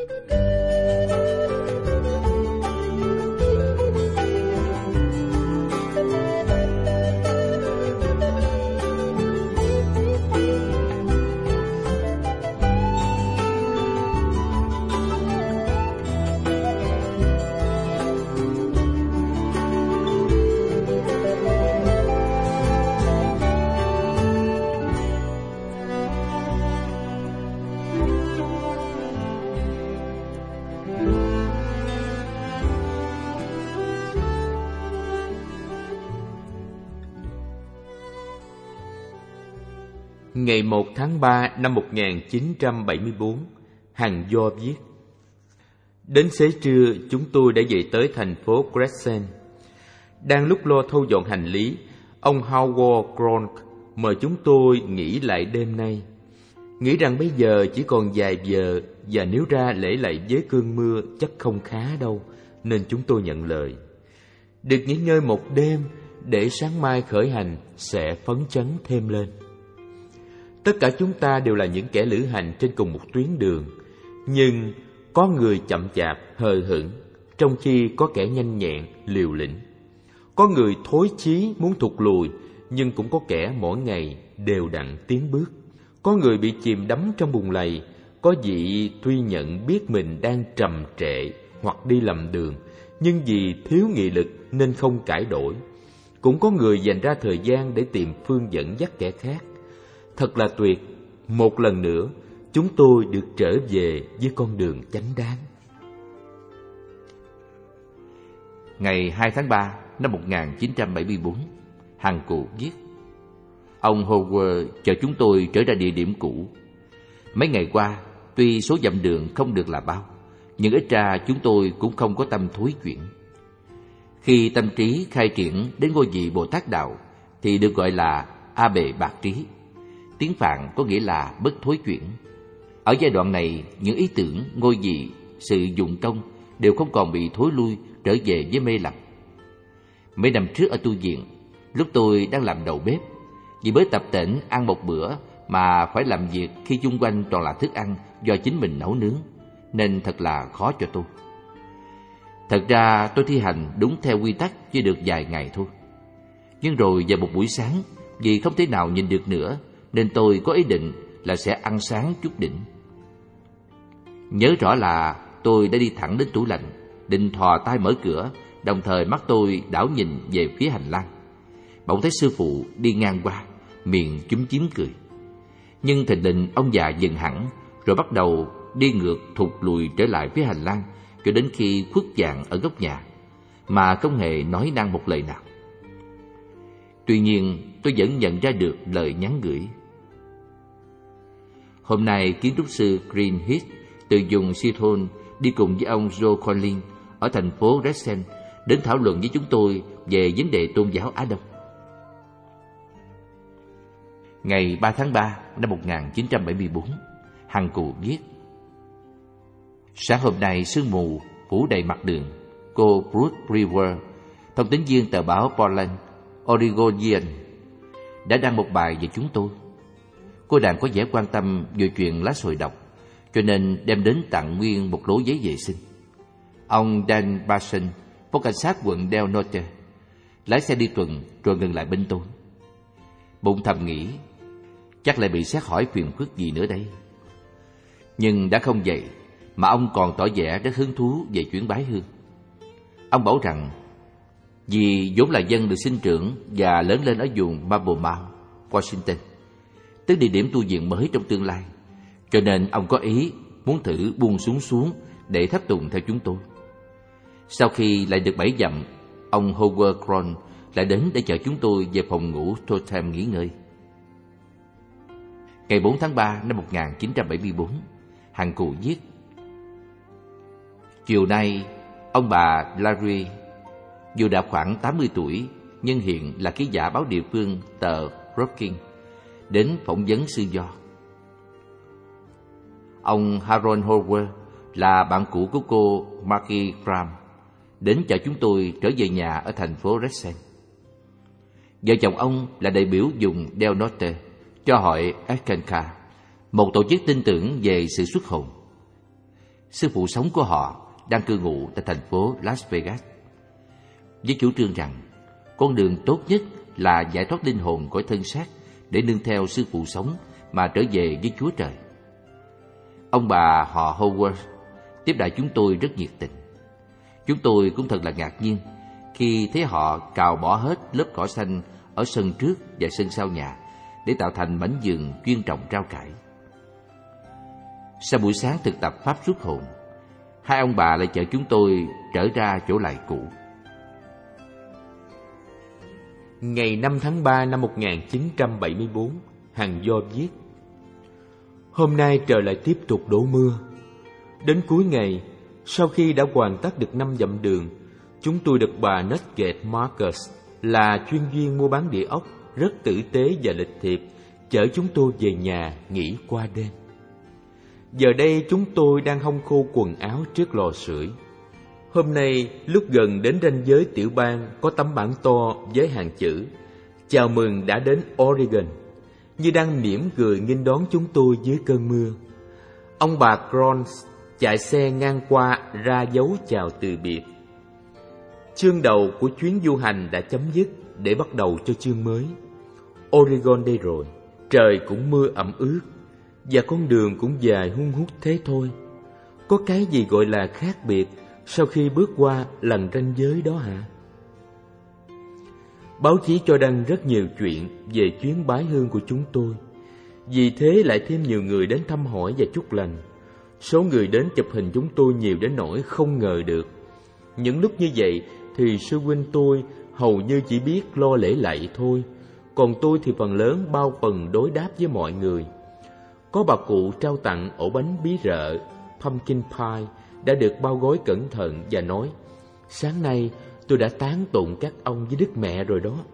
Ngày 1 tháng 3 năm 1974, Hằng Do viết: Đến xế trưa, chúng tôi đã về tới thành phố Crescent. Đang lúc lo thu dọn hành lý, ông Howard Cronk mời chúng tôi nghỉ lại đêm nay. Nghĩ rằng bây giờ chỉ còn vài giờ, và nếu ra lễ lại với cơn mưa chắc không khá đâu, nên chúng tôi nhận lời. Được nghỉ ngơi một đêm để sáng mai khởi hành sẽ phấn chấn thêm lên. Tất cả chúng ta đều là những kẻ lữ hành trên cùng một tuyến đường, nhưng có người chậm chạp, hờ hững, trong khi có kẻ nhanh nhẹn, liều lĩnh. Có người thối chí muốn thụt lùi, nhưng cũng có kẻ mỗi ngày đều đặn tiến bước. Có người bị chìm đắm trong bùn lầy, có vị tuy nhận biết mình đang trầm trệ hoặc đi lầm đường, nhưng vì thiếu nghị lực nên không cải đổi. Cũng có người dành ra thời gian để tìm phương dẫn dắt kẻ khác. Thật là tuyệt, một lần nữa chúng tôi được trở về với con đường chánh đáng. Ngày 2 tháng 3 năm 1974, Hằng Cụ viết: Ông Howard chờ chúng tôi trở ra địa điểm cũ. Mấy ngày qua, tuy số dặm đường không được là bao, nhưng ít ra chúng tôi cũng không có tâm thối chuyển. Khi tâm trí khai triển đến ngôi vị Bồ Tát Đạo thì được gọi là A Bệ Bạc Trí. Tiếng Phạn có nghĩa là bất thối chuyển. Ở giai đoạn này, những ý tưởng, ngôi vị, sự dụng công đều không còn bị thối lui trở về với mê lầm. Mấy năm trước ở tu viện, lúc tôi đang làm đầu bếp, vì mới tập tễnh ăn một bữa mà phải làm việc khi chung quanh toàn là thức ăn do chính mình nấu nướng, nên thật là khó cho tôi. Thật ra tôi thi hành đúng theo quy tắc chỉ được vài ngày thôi. Nhưng rồi vào một buổi sáng, vì không thể nào nhìn được nữa, nên tôi có ý định là sẽ ăn sáng chút đỉnh. Nhớ rõ là tôi đã đi thẳng đến tủ lạnh, định thò tay mở cửa, đồng thời mắt tôi đảo nhìn về phía hành lang. Bỗng thấy sư phụ đi ngang qua, miệng chúm chím cười. Nhưng thình lình ông già dừng hẳn, rồi bắt đầu đi ngược thụt lùi trở lại phía hành lang, cho đến khi khuất dạng ở góc nhà, mà không hề nói năng một lời nào. Tuy nhiên, tôi vẫn nhận ra được lời nhắn gửi. Hôm nay, kiến trúc sư Greenhead từ vùng Seattle đi cùng với ông Joe Collins ở thành phố Redsen đến thảo luận với chúng tôi về vấn đề tôn giáo Á Đông. Ngày 3 tháng 3 năm 1974, Hằng Cụ viết: Sáng hôm nay sương mù phủ đầy mặt đường. Cô Bruce Brewer, thông tín viên tờ báo Portland Oregonian, đã đăng một bài về chúng tôi. Cô nàng có vẻ quan tâm về chuyện lá sồi độc, cho nên đem đến tặng nguyên một lố giấy vệ sinh. Ông Dan Barson, phó cảnh sát quận Del Norte, lái xe đi tuần rồi ngừng lại bên tôi. Bụng thầm nghĩ, chắc lại bị xét hỏi phiền phức gì nữa đây. Nhưng đã không vậy, mà ông còn tỏ vẻ rất hứng thú về chuyến bái hương. Ông bảo rằng vì vốn là dân được sinh trưởng và lớn lên ở vùng Marble Mount, Washington, tức địa điểm tu viện mới trong tương lai, cho nên ông có ý muốn thử buông xuống để tháp tùng theo chúng tôi. Sau khi lại được 7 dặm, ông Howard Cronk lại đến để chở chúng tôi về phòng ngủ Totem nghỉ ngơi. Ngày 4 tháng 3 năm 1974, Hằng Cụ viết: Chiều nay, ông bà Larry, dù đã khoảng 80 tuổi nhưng hiện là ký giả báo địa phương tờ Brookings, đến phỏng vấn sư do. Ông Harold Howard là bạn cũ của cô Maggie Graham, đến chở chúng tôi trở về nhà ở thành phố Redsen. Vợ chồng ông là đại biểu vùng Del Norte cho hội Eckankar, một tổ chức tin tưởng về sự xuất hồn. sư phụ sống của họ đang cư ngụ tại thành phố Las Vegas, với chủ trương rằng con đường tốt nhất là giải thoát linh hồn khỏi thân xác để nương theo sư phụ sống mà trở về với Chúa Trời. Ông bà họ Howard tiếp đãi chúng tôi rất nhiệt tình. Chúng tôi cũng thật là ngạc nhiên khi thấy họ cào bỏ hết lớp cỏ xanh ở sân trước và sân sau nhà để tạo thành mảnh vườn chuyên trồng rau cải. Sau buổi sáng thực tập pháp xuất hồn, hai ông bà lại chở chúng tôi trở ra chỗ lại cũ. Ngày 5 tháng 3 năm 1974, Hằng Do viết: Hôm nay trời lại tiếp tục đổ mưa. Đến cuối ngày, sau khi đã hoàn tất được 5 dặm đường, chúng tôi được bà Nugget Marcus, là chuyên viên mua bán địa ốc, rất tử tế và lịch thiệp, chở chúng tôi về nhà nghỉ qua đêm. Giờ đây chúng tôi đang hong khô quần áo trước lò sưởi. Hôm nay, lúc gần đến ranh giới tiểu bang, có tấm bảng to với hàng chữ "Chào mừng đã đến Oregon", như đang mỉm cười nghênh đón chúng tôi dưới cơn mưa. Ông bà Crons chạy xe ngang qua ra dấu chào từ biệt. Chương đầu của chuyến du hành đã chấm dứt để bắt đầu cho chương mới. Oregon đây rồi, trời cũng mưa ẩm ướt và con đường cũng dài hun hút thế thôi. Có cái gì gọi là khác biệt sau khi bước qua lần ranh giới đó hả? Báo chí cho đăng rất nhiều chuyện về chuyến bái hương của chúng tôi. Vì thế lại thêm nhiều người đến thăm hỏi và chúc lành. Số người đến chụp hình chúng tôi nhiều đến nỗi không ngờ được. Những lúc như vậy thì sư huynh tôi hầu như chỉ biết lo lễ lạy thôi, còn tôi thì phần lớn bao phần đối đáp với mọi người. Có bà cụ trao tặng ổ bánh bí rợ pumpkin pie đã được bao gói cẩn thận và nói: "Sáng nay tôi đã tán tụng các ông với Đức Mẹ rồi đó."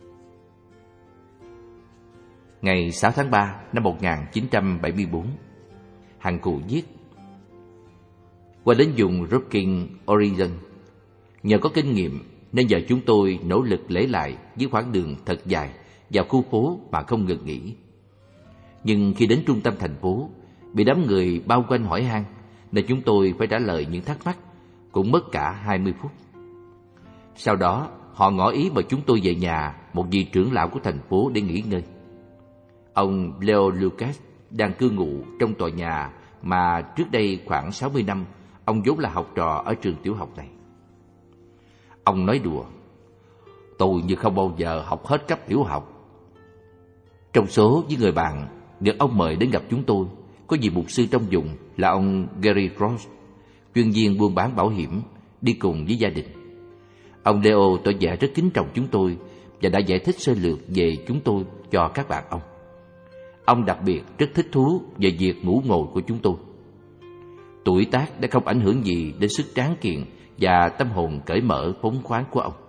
Ngày 6 tháng 3 năm 1974, Hằng cụ viết: Qua đến vùng Rocking, Oregon, nhờ có kinh nghiệm nên giờ chúng tôi nỗ lực lễ lại với khoảng đường thật dài vào khu phố mà không ngừng nghỉ. Nhưng khi đến trung tâm thành phố, bị đám người bao quanh hỏi han nên chúng tôi phải trả lời những thắc mắc, cũng mất cả 20 phút. Sau đó, họ ngỏ ý mời chúng tôi về nhà một vị trưởng lão của thành phố để nghỉ ngơi. Ông Leo Lucas đang cư ngụ trong tòa nhà mà trước đây khoảng 60 năm ông vốn là học trò ở trường tiểu học này. Ông nói đùa: "Tôi như không bao giờ học hết cấp tiểu học." Trong số những người bạn được ông mời đến gặp chúng tôi, có vị mục sư trong vùng là ông Gary Cross, chuyên viên buôn bán bảo hiểm, đi cùng với gia đình. Ông Leo tỏ vẻ rất kính trọng chúng tôi và đã giải thích sơ lược về chúng tôi cho các bạn ông. Ông đặc biệt rất thích thú về việc ngủ ngồi của chúng tôi. Tuổi tác đã không ảnh hưởng gì đến sức tráng kiện và tâm hồn cởi mở phóng khoáng của ông.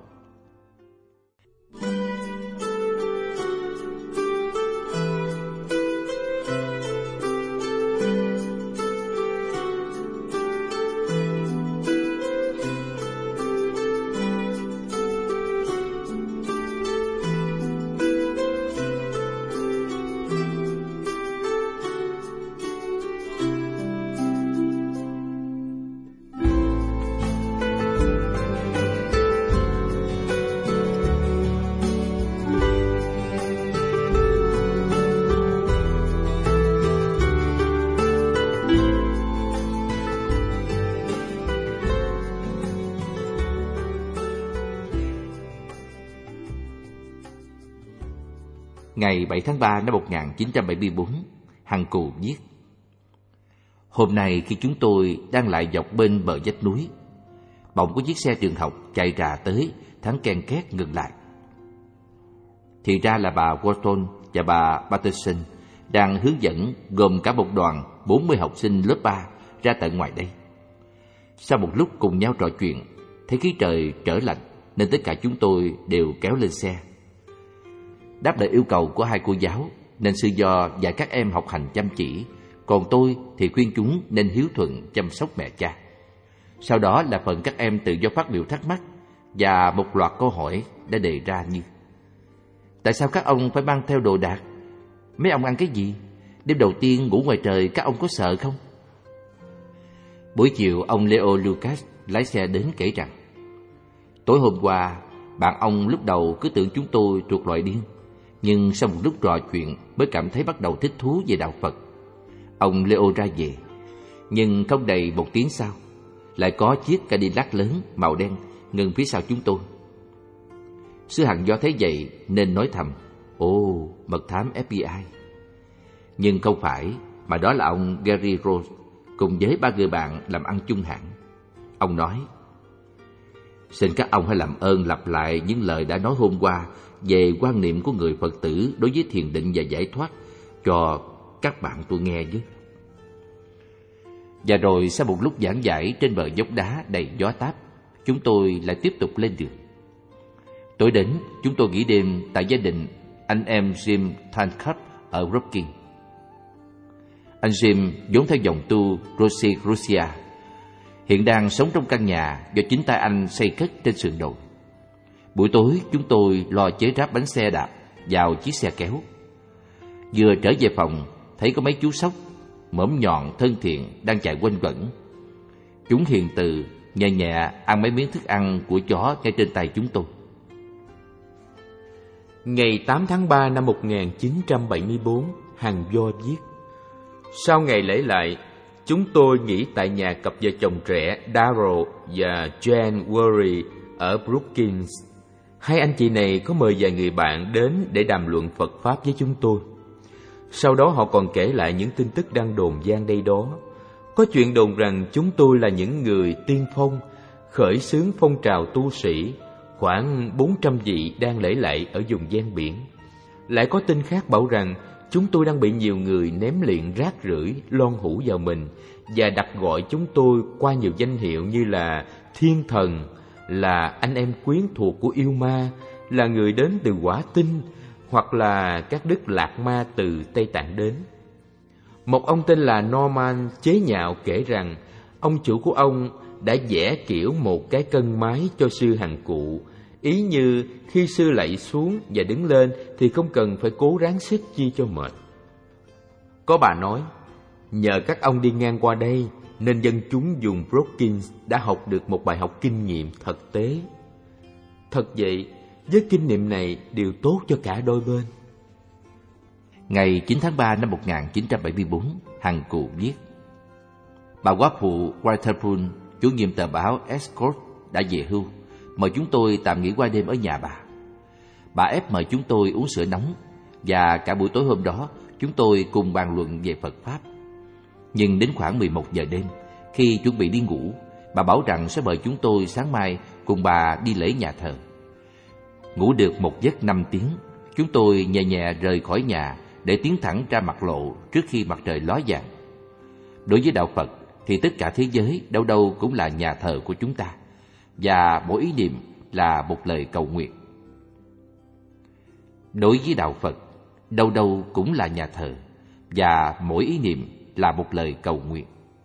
Ngày 7 tháng 3 năm 1974, Hằng cụ viết: Hôm nay khi chúng tôi đang lại dọc bên bờ vách núi, bỗng có chiếc xe trường học chạy rà tới, thắng ken két ngừng lại. Thì ra là bà Wharton và bà Patterson đang hướng dẫn gồm cả một đoàn 40 học sinh lớp 3 ra tận ngoài đây. Sau một lúc cùng nhau trò chuyện, thấy khí trời trở lạnh nên tất cả chúng tôi đều kéo lên xe. Đáp lời yêu cầu của hai cô giáo nên sư do dạy các em học hành chăm chỉ, còn tôi thì khuyên chúng nên hiếu thuận chăm sóc mẹ cha. Sau đó là phần các em tự do phát biểu thắc mắc và một loạt câu hỏi đã đề ra như: tại sao các ông phải mang theo đồ đạc? Mấy ông ăn cái gì? Đêm đầu tiên ngủ ngoài trời các ông có sợ không? Buổi chiều, ông Leo Lucas lái xe đến kể rằng tối hôm qua, bạn ông lúc đầu cứ tưởng chúng tôi thuộc loại điên, nhưng sau một lúc trò chuyện mới cảm thấy bắt đầu thích thú về đạo Phật. Ông Leo ra về, nhưng không đầy một tiếng sau, lại có chiếc Cadillac lớn màu đen ngừng phía sau chúng tôi. Sư Hằng Do thấy vậy nên nói thầm: "Ồ, mật thám FBI." Nhưng không phải, mà đó là ông Gary Rose cùng với 3 người bạn làm ăn chung hãng. Ông nói: "Xin các ông hãy làm ơn lặp lại những lời đã nói hôm qua về quan niệm của người Phật tử đối với thiền định và giải thoát cho các bạn tôi nghe với." Và rồi sau một lúc giảng giải trên bờ dốc đá đầy gió táp, chúng tôi lại tiếp tục lên đường. Tối đến, chúng tôi nghỉ đêm tại gia đình anh em Jim Tancred ở Brooklyn. Anh Jim vốn theo dòng tu Rosicrucia, hiện đang sống trong căn nhà do chính tay anh xây cất trên sườn đồi. Buổi tối, chúng tôi lo chế ráp bánh xe đạp vào chiếc xe kéo. Vừa trở về phòng, thấy có mấy chú sóc mõm nhọn thân thiện đang chạy quanh quẩn. Chúng hiền từ nhẹ nhẹ ăn mấy miếng thức ăn của chó ngay trên tay chúng tôi. Ngày 8 tháng 3 năm 1974, Hằng Do viết: sau ngày lễ lại, chúng tôi nghỉ tại nhà cặp vợ chồng trẻ Darrell và Jane Worry ở Brookings. Hai anh chị này có mời vài người bạn đến để đàm luận Phật Pháp với chúng tôi. Sau đó họ còn kể lại những tin tức đang đồn vang đây đó. Có chuyện đồn rằng chúng tôi là những người tiên phong, khởi xướng phong trào tu sĩ, khoảng 400 vị đang lễ lại ở vùng ven biển. Lại có tin khác bảo rằng chúng tôi đang bị nhiều người ném liệng rác rưởi, lon hũ vào mình và đặt gọi chúng tôi qua nhiều danh hiệu như là thiên thần, là anh em quyến thuộc của yêu ma, là người đến từ Quả Tinh, hoặc là các đức lạc ma từ Tây Tạng đến. Một ông tên là Norman chế nhạo kể rằng ông chủ của ông đã vẽ kiểu một cái cân máy cho sư Hằng Cụ, ý như khi sư lạy xuống và đứng lên thì không cần phải cố ráng sức chi cho mệt. Có bà nói, nhờ các ông đi ngang qua đây nên dân chúng vùng Brookings đã học được một bài học kinh nghiệm thực tế. Thật vậy, với kinh nghiệm này đều tốt cho cả đôi bên. Ngày 9 tháng 3 năm 1974, Hằng Cụ viết: bà góa phụ Waterpool, chủ nhiệm tờ báo Escort, đã về hưu, mời chúng tôi tạm nghỉ qua đêm ở nhà bà. Bà ép mời chúng tôi uống sữa nóng, và cả buổi tối hôm đó chúng tôi cùng bàn luận về Phật Pháp. Nhưng đến khoảng 11 giờ đêm, khi chuẩn bị đi ngủ, bà bảo rằng sẽ mời chúng tôi sáng mai cùng bà đi lễ nhà thờ. Ngủ được một giấc 5 tiếng, chúng tôi nhẹ nhẹ rời khỏi nhà để tiến thẳng ra mặt lộ trước khi mặt trời ló dạng. Đối với đạo Phật thì tất cả thế giới đâu đâu cũng là nhà thờ của chúng ta, và mỗi ý niệm là một lời cầu nguyện. Đối với đạo Phật, đâu đâu cũng là nhà thờ, và mỗi ý niệm là một lời cầu nguyện.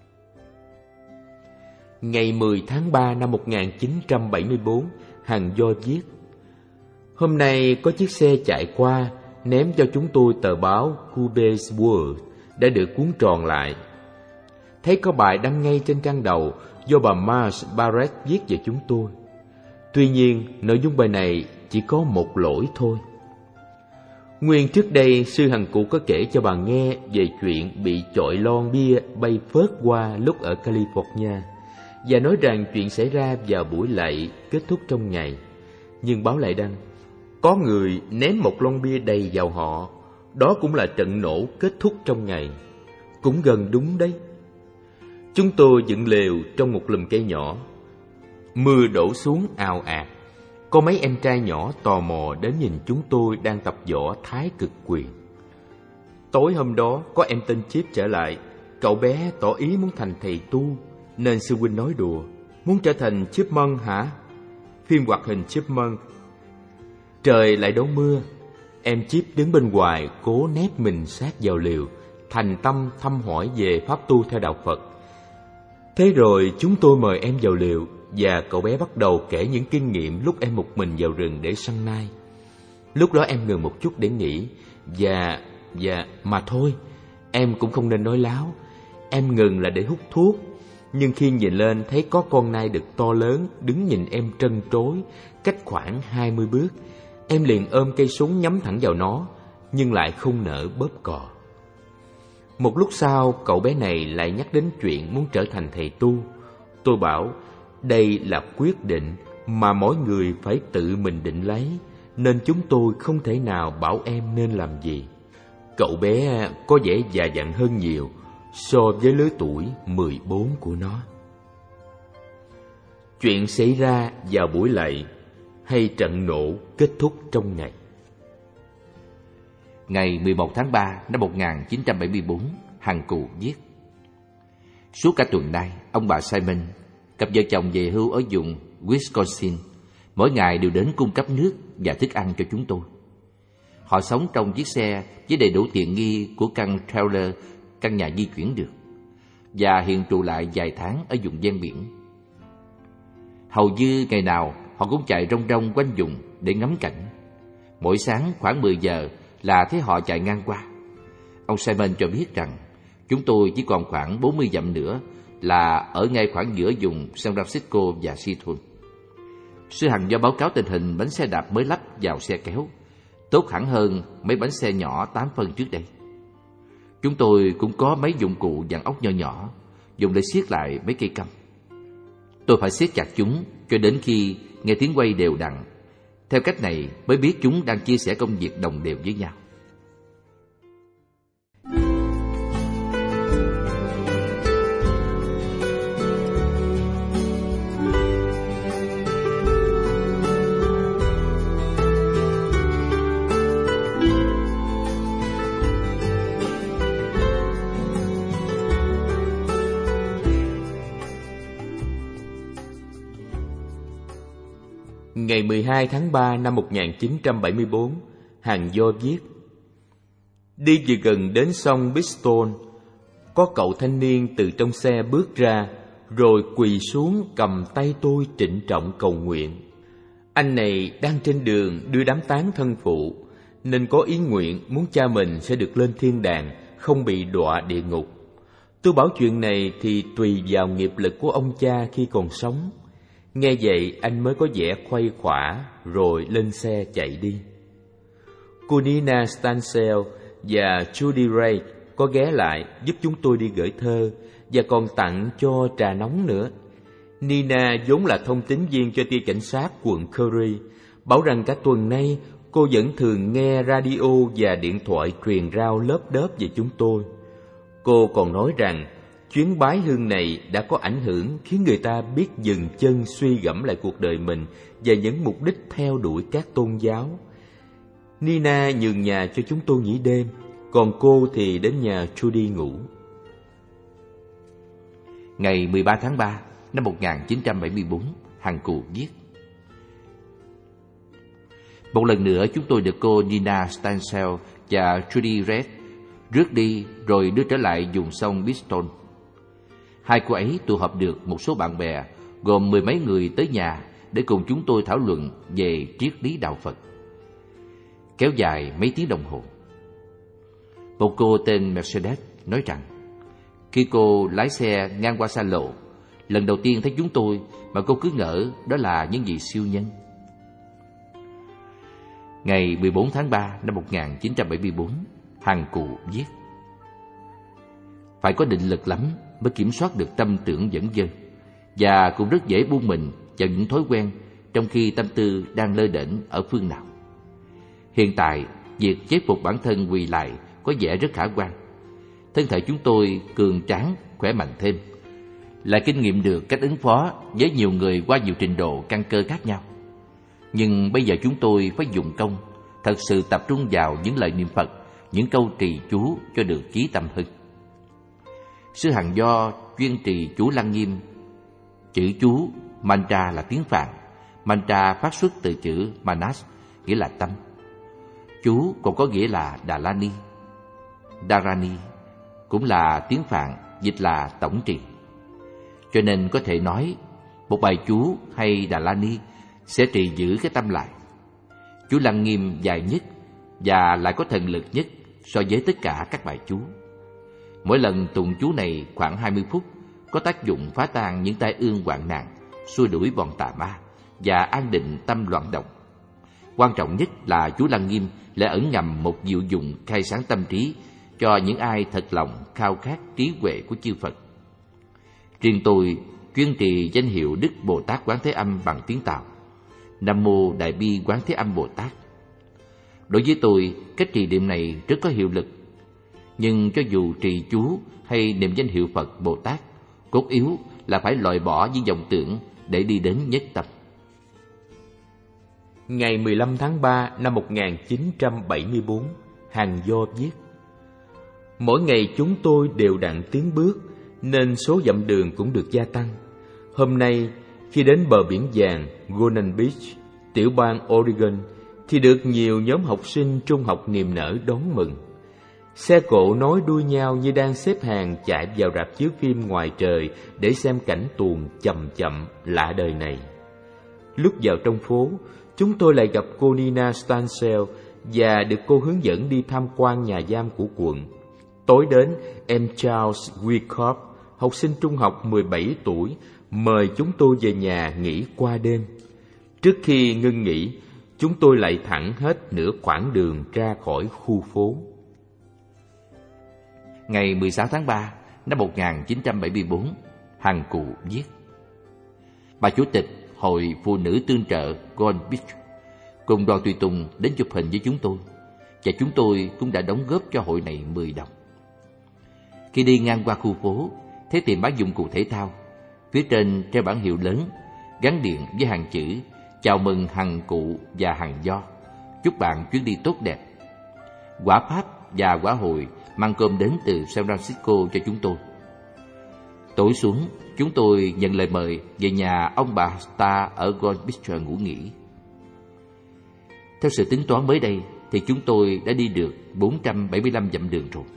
Ngày 10 tháng 3 năm 1974, Hằng Do viết: hôm nay có chiếc xe chạy qua, ném cho chúng tôi tờ báo Cube's World đã được cuốn tròn lại. Thấy có bài đăng ngay trên trang đầu do bà Marsh Barrett viết về chúng tôi. Tuy nhiên, nội dung bài này chỉ có một lỗi thôi. Nguyên trước đây, sư Hằng Cụ có kể cho bà nghe về chuyện bị chọi lon bia bay phớt qua lúc ở California, và nói rằng chuyện xảy ra vào buổi lạy kết thúc trong ngày. Nhưng báo lại đăng, có người ném một lon bia đầy vào họ, đó cũng là trận nổ kết thúc trong ngày. Cũng gần đúng đấy. Chúng tôi dựng lều trong một lùm cây nhỏ. Mưa đổ xuống ào ạt. Có mấy em trai nhỏ tò mò đến nhìn chúng tôi đang tập võ Thái Cực Quyền. Tối hôm đó có em tên Chip trở lại. Cậu bé tỏ ý muốn thành thầy tu, nên sư huynh nói đùa: muốn trở thành Chipmunk hả? Phim hoạt hình Chipmunk. Trời lại đổ mưa. Em Chip đứng bên ngoài cố nép mình sát vào lều, thành tâm thăm hỏi về pháp tu theo đạo Phật. Thế rồi chúng tôi mời em vào lều, và cậu bé bắt đầu kể những kinh nghiệm lúc em một mình vào rừng để săn nai. Lúc đó em ngừng một chút để nghĩ, và mà thôi, em cũng không nên nói láo. Em ngừng là để hút thuốc, nhưng khi nhìn lên thấy có con nai đực to lớn đứng nhìn em trân trối, cách khoảng 20 bước. Em liền ôm cây súng nhắm thẳng vào nó, nhưng lại không nỡ bóp cò. Một lúc sau, cậu bé này lại nhắc đến chuyện muốn trở thành thầy tu. Tôi bảo, đây là quyết định mà mỗi người phải tự mình định lấy, nên chúng tôi không thể nào bảo em nên làm gì. Cậu bé có vẻ già dặn hơn nhiều so với lứa tuổi 14 của nó. Chuyện xảy ra vào buổi lạy hay trận nổ kết thúc trong ngày. Ngày 11 tháng 3 năm 1974, Hằng Cù viết: Suốt cả tuần nay, ông bà Simon, cặp vợ chồng về hưu ở vùng Wisconsin, mỗi ngày đều đến cung cấp nước và thức ăn cho chúng tôi. Họ sống trong chiếc xe với đầy đủ tiện nghi của căn trailer, căn nhà di chuyển được, và hiện trụ lại vài tháng ở vùng ven biển. Hầu như ngày nào họ cũng chạy rong rong quanh vùng để ngắm cảnh. Mỗi sáng khoảng 10 giờ là thấy họ chạy ngang qua. Ông Simon cho biết rằng chúng tôi chỉ còn khoảng 40 dặm nữa là ở ngay khoảng giữa vùng San Francisco và Seattle. Sư Hằng do báo cáo tình hình bánh xe đạp mới lắp vào xe kéo, tốt hẳn hơn mấy bánh xe nhỏ 8 phân trước đây. Chúng tôi cũng có mấy dụng cụ dạng ốc nhỏ nhỏ, dùng để siết lại mấy cây căm. Tôi phải siết chặt chúng cho đến khi nghe tiếng quay đều đặn. Theo cách này mới biết chúng đang chia sẻ công việc đồng đều với nhau. Ngày 12 tháng 3 năm 1974, Hằng Do viết: Đi vừa gần đến sông Pistol, có cậu thanh niên từ trong xe bước ra, rồi quỳ xuống cầm tay tôi trịnh trọng cầu nguyện. Anh này đang trên đường đưa đám tang thân phụ, nên có ý nguyện muốn cha mình sẽ được lên thiên đàng, không bị đọa địa ngục. Tôi bảo chuyện này thì tùy vào nghiệp lực của ông cha khi còn sống. Nghe vậy anh mới có vẻ khuây khỏa, rồi lên xe chạy đi. Cô Nina Stansel và Judy Ray có ghé lại giúp chúng tôi đi gửi thơ, và còn tặng cho trà nóng nữa. Nina vốn là thông tín viên cho ty cảnh sát quận Curry, bảo rằng cả tuần nay cô vẫn thường nghe radio và điện thoại truyền rao lớp đớp về chúng tôi. Cô còn nói rằng chuyến bái hương này đã có ảnh hưởng khiến người ta biết dừng chân suy gẫm lại cuộc đời mình và những mục đích theo đuổi các tôn giáo. Nina nhường nhà cho chúng tôi nghỉ đêm, còn cô thì đến nhà Judy ngủ. Ngày 13 tháng 3 năm 1974, Hằng Cù viết: Một lần nữa chúng tôi được cô Nina Stansel và Judy Red rước đi rồi đưa trở lại vùng sông Pistol. Hai cô ấy tụ họp được một số bạn bè gồm 10 mấy người tới nhà để cùng chúng tôi thảo luận về triết lý đạo Phật. Kéo dài mấy tiếng đồng hồ. Một cô tên Mercedes nói rằng khi cô lái xe ngang qua xa lộ, lần đầu tiên thấy chúng tôi mà cô cứ ngỡ đó là những vị siêu nhân. Ngày 14 tháng 3 năm 1974, Hằng Cù viết: Phải có định lực lắm mới kiểm soát được tâm tưởng dẫn dơ, và cũng rất dễ buông mình vào những thói quen trong khi tâm tư đang lơ đễnh ở phương nào. Hiện tại, việc chế phục bản thân quỳ lại có vẻ rất khả quan. Thân thể chúng tôi cường tráng, khỏe mạnh thêm, lại kinh nghiệm được cách ứng phó với nhiều người qua nhiều trình độ căn cơ khác nhau. Nhưng bây giờ chúng tôi phải dùng công, thật sự tập trung vào những lời niệm Phật, những câu trì chú cho được chí tâm hưng. Sư Hằng Do chuyên trì chú Lăng Nghiêm. Chữ chú mantra là tiếng Phạn. Mantra phát xuất từ chữ manas, nghĩa là tâm. Chú còn có nghĩa là Đà La Ni. Dharani cũng là tiếng Phạn, dịch là tổng trì. Cho nên có thể nói một bài chú hay Đà La Ni sẽ trì giữ cái tâm lại. Chú Lăng Nghiêm dài nhất và lại có thần lực nhất so với tất cả các bài chú. Mỗi lần tụng chú này khoảng 20 phút, có tác dụng phá tan những tai ương hoạn nạn, xua đuổi bọn tà ma và an định tâm loạn động. Quan trọng nhất là chú Lăng Nghiêm lại ẩn ngầm một diệu dụng khai sáng tâm trí cho những ai thật lòng khao khát trí huệ của chư Phật. Riêng tôi chuyên trì danh hiệu Đức Bồ Tát Quán Thế Âm bằng tiếng Tàu: Nam Mô Đại Bi Quán Thế Âm Bồ Tát. Đối với tôi, cách trì niệm này rất có hiệu lực. Nhưng cho dù trì chú hay niệm danh hiệu Phật Bồ Tát, cốt yếu là phải loại bỏ những vọng tưởng để đi đến nhất tâm. Ngày 15 tháng 3 năm 1974, Hằng Do viết: Mỗi ngày chúng tôi đều đặn tiến bước, nên số dặm đường cũng được gia tăng. Hôm nay, khi đến bờ biển vàng Golden Beach, tiểu bang Oregon, thì được nhiều nhóm học sinh trung học niềm nở đón mừng. Xe cộ nối đuôi nhau như đang xếp hàng chạy vào rạp chiếu phim ngoài trời để xem cảnh tuồng chậm chậm lạ đời này. Lúc vào trong phố, chúng tôi lại gặp cô Nina Stansel và được cô hướng dẫn đi tham quan nhà giam của quận. Tối đến, em Charles Wyckoff, học sinh trung học 17 tuổi, mời chúng tôi về nhà nghỉ qua đêm. Trước khi ngưng nghỉ, chúng tôi lại thẳng hết nửa quãng đường ra khỏi khu phố. Ngày 16 tháng 3 năm 1974, Hằng Cụ viết: Bà Chủ tịch Hội Phụ nữ Tương trợ Gold Beach cùng đoàn tùy tùng đến chụp hình với chúng tôi, và chúng tôi cũng đã đóng góp cho hội này 10 đồng. Khi đi ngang qua khu phố, thấy tiệm bán dụng cụ thể thao. Phía trên treo bảng hiệu lớn gắn điện với hàng chữ: Chào mừng Hằng Cụ và Hằng Do, chúc bạn chuyến đi tốt đẹp. Quả Pháp và quả Hồi mang cơm đến từ San Francisco cho chúng tôi. Tối xuống, chúng tôi nhận lời mời về nhà ông bà Star ở Gold Beach ngủ nghỉ. Theo sự tính toán mới đây thì chúng tôi đã đi được 475 dặm đường rồi.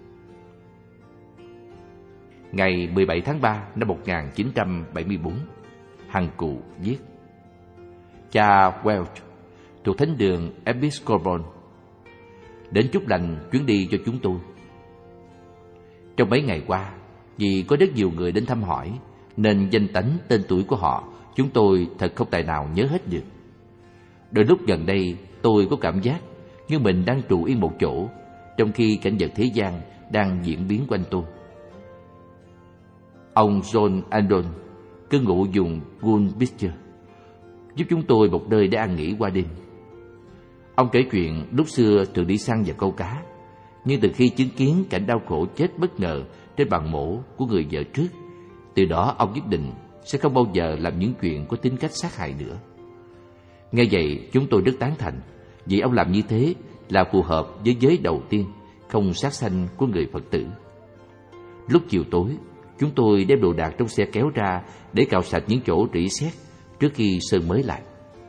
Ngày 17 tháng 3 năm 1974, Hằng Cụ viết: Cha Welch thuộc thánh đường Episcopal đến chúc lành chuyến đi cho chúng tôi. Trong mấy ngày qua, vì có rất nhiều người đến thăm hỏi, nên danh tánh tên tuổi của họ chúng tôi thật không tài nào nhớ hết được. Đôi lúc gần đây tôi có cảm giác như mình đang trụ yên một chỗ, trong khi cảnh vật thế gian đang diễn biến quanh tôi. Ông John Andon cư ngụ vùng Gold Beach, giúp chúng tôi một nơi để an nghỉ qua đêm. Ông kể chuyện lúc xưa thường đi săn và câu cá, nhưng từ khi chứng kiến cảnh đau khổ chết bất ngờ trên bàn mổ của người vợ trước, từ đó ông quyết định sẽ không bao giờ làm những chuyện có tính cách sát hại nữa. Nghe vậy, chúng tôi rất tán thành, vì ông làm như thế là phù hợp với giới đầu tiên không sát sanh của người Phật tử. Lúc chiều tối, chúng tôi đem đồ đạc trong xe kéo ra để cạo sạch những chỗ rỉ sét trước khi sơn mới lại.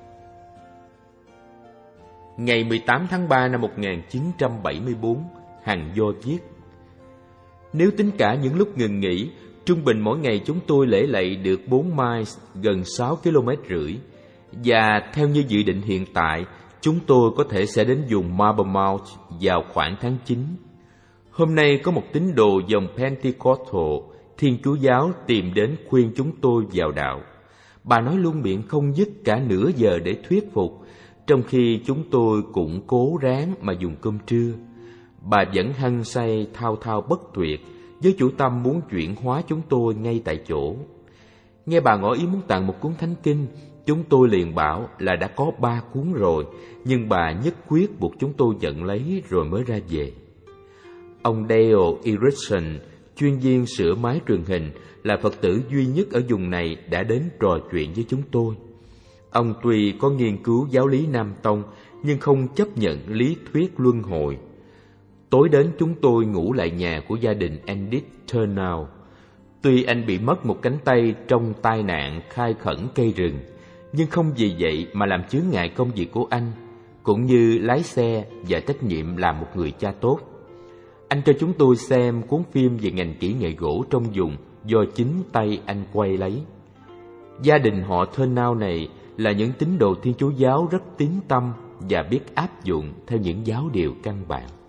Ngày 18 tháng 3 năm 1974, Hằng Do viết: Nếu tính cả những lúc ngừng nghỉ, trung bình mỗi ngày chúng tôi lễ lạy được 4 miles, gần 6 km rưỡi. Và theo như dự định hiện tại, chúng tôi có thể sẽ đến vùng Marble Mount vào khoảng tháng 9. Hôm nay có một tín đồ dòng Pentecostal Thiên Chúa giáo tìm đến khuyên chúng tôi vào đạo. Bà nói luôn miệng không dứt cả nửa giờ để thuyết phục, trong khi chúng tôi cũng cố ráng mà dùng cơm trưa. Bà vẫn hăng say thao thao bất tuyệt, với chủ tâm muốn chuyển hóa chúng tôi ngay tại chỗ. Nghe bà ngỏ ý muốn tặng một cuốn thánh kinh, chúng tôi liền bảo là đã có 3 cuốn rồi, nhưng bà nhất quyết buộc chúng tôi nhận lấy rồi mới ra về. Ông Dale Erickson, chuyên viên sửa máy truyền hình, là Phật tử duy nhất ở vùng này đã đến trò chuyện với chúng tôi. Ông tuy có nghiên cứu giáo lý Nam Tông, nhưng không chấp nhận lý thuyết luân hồi. Tối đến chúng tôi ngủ lại nhà của gia đình Edith Turnow. Tuy anh bị mất một cánh tay trong tai nạn khai khẩn cây rừng, nhưng không vì vậy mà làm chướng ngại công việc của anh, cũng như lái xe và trách nhiệm làm một người cha tốt. Anh cho chúng tôi xem cuốn phim về ngành kỹ nghệ gỗ trong vùng do chính tay anh quay lấy. Gia đình họ Turnow này là những tín đồ Thiên Chúa giáo rất tín tâm và biết áp dụng theo những giáo điều căn bản.